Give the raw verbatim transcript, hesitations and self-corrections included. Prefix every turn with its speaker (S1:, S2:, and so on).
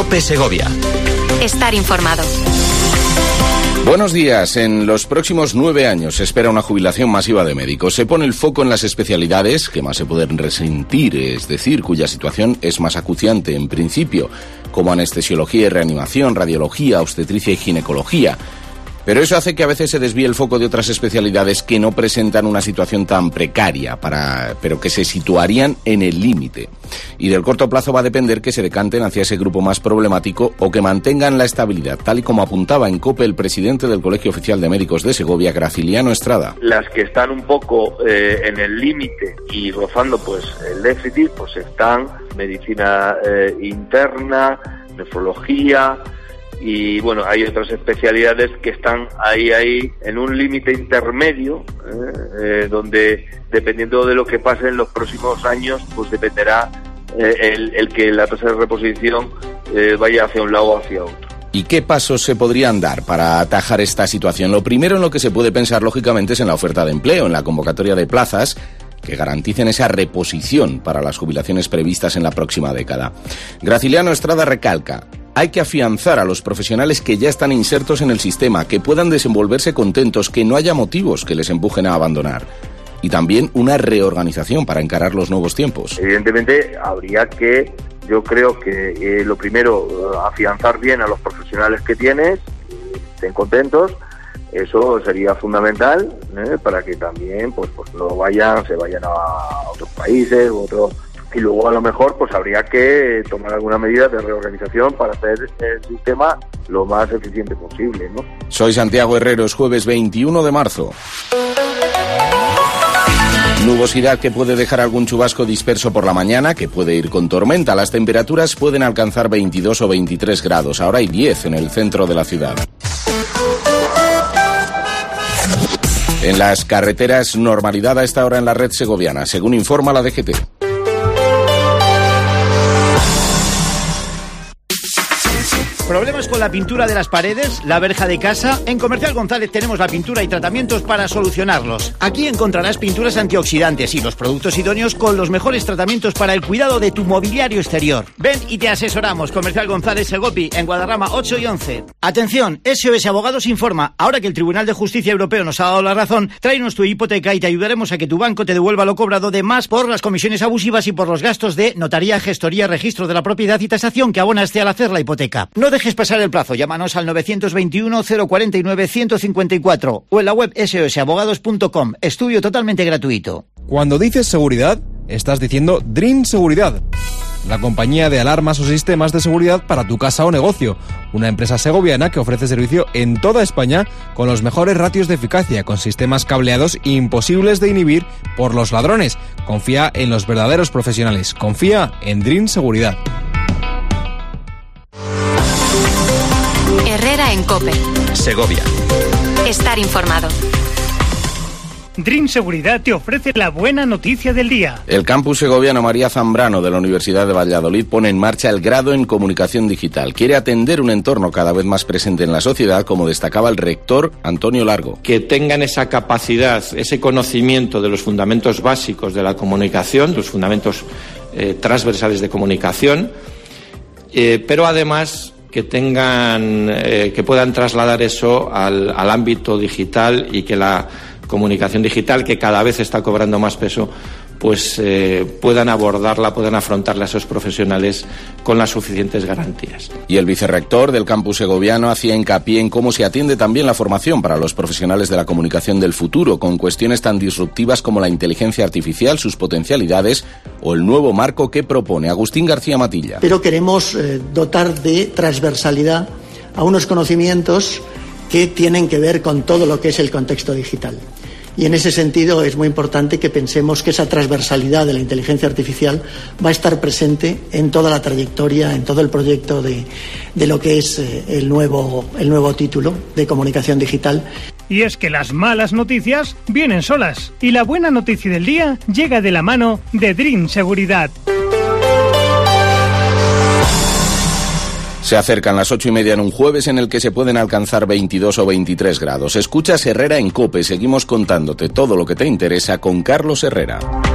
S1: COPE Segovia.
S2: Estar informado.
S3: Buenos días. En los próximos nueve años se espera una jubilación masiva de médicos. Se pone el foco en las especialidades que más se pueden resentir, es decir, cuya situación es más acuciante en principio, como anestesiología y reanimación, radiología, obstetricia y ginecología. Pero eso hace que a veces se desvíe el foco de otras especialidades que no presentan una situación tan precaria, para, pero que se situarían en el límite. Y del corto plazo va a depender que se decanten hacia ese grupo más problemático o que mantengan la estabilidad, tal y como apuntaba en COPE el presidente del Colegio Oficial de Médicos de Segovia, Graciliano Estrada.
S4: Las que están un poco eh, en el límite y rozando pues el déficit, pues están medicina eh, interna, nefrología. Y bueno, hay otras especialidades que están ahí, ahí, en un límite intermedio, eh, eh, donde dependiendo de lo que pase en los próximos años, pues dependerá eh, el, el que la tasa de reposición eh, vaya hacia un lado o hacia otro.
S3: ¿Y qué pasos se podrían dar para atajar esta situación? Lo primero en lo que se puede pensar, lógicamente, es en la oferta de empleo, en la convocatoria de plazas que garanticen esa reposición para las jubilaciones previstas en la próxima década. Graciliano Estrada recalca: hay que afianzar a los profesionales que ya están insertos en el sistema, que puedan desenvolverse contentos, que no haya motivos que les empujen a abandonar. Y también una reorganización para encarar los nuevos tiempos.
S4: Evidentemente habría que, yo creo que eh, lo primero, afianzar bien a los profesionales que tienes, que estén contentos. Eso sería fundamental, ¿eh? Para que también pues, pues no vayan, se vayan a otros países u otros. Y luego a lo mejor pues habría que tomar alguna medida de reorganización para hacer el sistema lo más eficiente posible, ¿no?
S3: Soy Santiago Herrero, es jueves veintiuno de marzo. Nubosidad que puede dejar algún chubasco disperso por la mañana, que puede ir con tormenta. Las temperaturas pueden alcanzar veintidós o veintitrés grados. Ahora hay diez en el centro de la ciudad. En las carreteras, normalidad a esta hora en la red segoviana, según informa la D G T.
S5: ¿Problemas con la pintura de las paredes, la verja de casa? En Comercial González tenemos la pintura y tratamientos para solucionarlos. Aquí encontrarás pinturas antioxidantes y los productos idóneos con los mejores tratamientos para el cuidado de tu mobiliario exterior. Ven y te asesoramos. Comercial González Segopi, en Guadarrama ocho y once. Atención, S O S Abogados informa. Ahora que el Tribunal de Justicia Europeo nos ha dado la razón, tráenos tu hipoteca y te ayudaremos a que tu banco te devuelva lo cobrado de más por las comisiones abusivas y por los gastos de notaría, gestoría, registro de la propiedad y tasación que abonaste al hacer la hipoteca. No dejes pasar el plazo, llámanos al nueve dos uno, cero cuatro nueve, uno cinco cuatro o en la web s o s abogados punto com. Estudio totalmente gratuito.
S6: Cuando dices seguridad, estás diciendo Dream Seguridad, la compañía de alarmas o sistemas de seguridad para tu casa o negocio. Una empresa segoviana que ofrece servicio en toda España con los mejores ratios de eficacia, con sistemas cableados imposibles de inhibir por los ladrones. Confía en los verdaderos profesionales. Confía en Dream Seguridad.
S2: Herrera en COPE
S1: Segovia.
S2: Estar informado.
S7: Dream Seguridad te ofrece la buena noticia del día.
S3: El campus segoviano María Zambrano de la Universidad de Valladolid pone en marcha el grado en comunicación digital. Quiere atender un entorno cada vez más presente en la sociedad, como destacaba el rector Antonio Largo.
S8: Que tengan esa capacidad, ese conocimiento de los fundamentos básicos de la comunicación, los fundamentos eh, transversales de comunicación, eh, pero además que tengan, eh, que puedan trasladar eso al, al ámbito digital y que la comunicación digital, que cada vez está cobrando más peso, pues eh, puedan abordarla, puedan afrontarla a esos profesionales con las suficientes garantías.
S3: Y el vicerrector del campus segoviano hacía hincapié en cómo se atiende también la formación para los profesionales de la comunicación del futuro, con cuestiones tan disruptivas como la inteligencia artificial, sus potencialidades o el nuevo marco que propone Agustín García Matilla.
S9: Pero queremos eh, dotar de transversalidad a unos conocimientos que tienen que ver con todo lo que es el contexto digital. Y en ese sentido es muy importante que pensemos que esa transversalidad de la inteligencia artificial va a estar presente en toda la trayectoria, en todo el proyecto de, de lo que es eh, el nuevo, el nuevo título de comunicación digital.
S7: Y es que las malas noticias vienen solas y la buena noticia del día llega de la mano de Dream Seguridad.
S3: Se acercan las ocho y media en un jueves en el que se pueden alcanzar veintidós o veintitrés grados. Escuchas Herrera en COPE. Seguimos contándote todo lo que te interesa con Carlos Herrera.